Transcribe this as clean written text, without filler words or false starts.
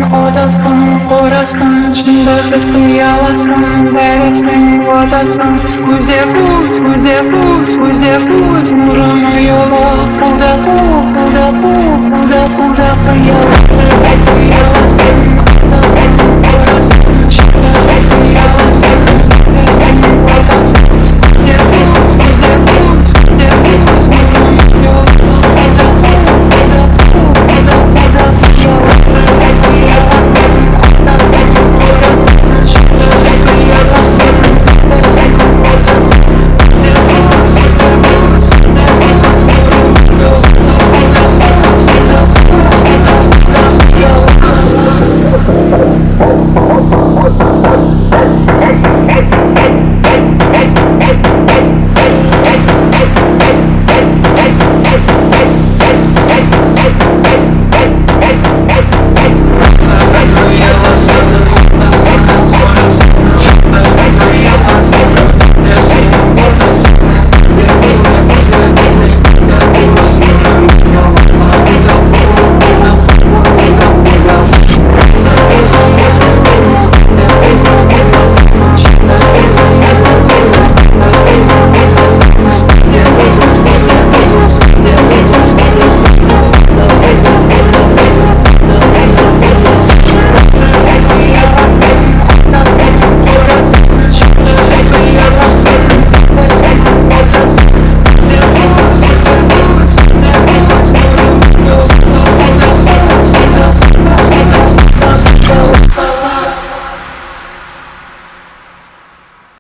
odasın, orasın, şundaqı qıyalasın, bərəsin, vadasın. Күздә күз, күздә күз, күздә күз, нурыңны yola, кулда кул, кулда кул, кулда кулда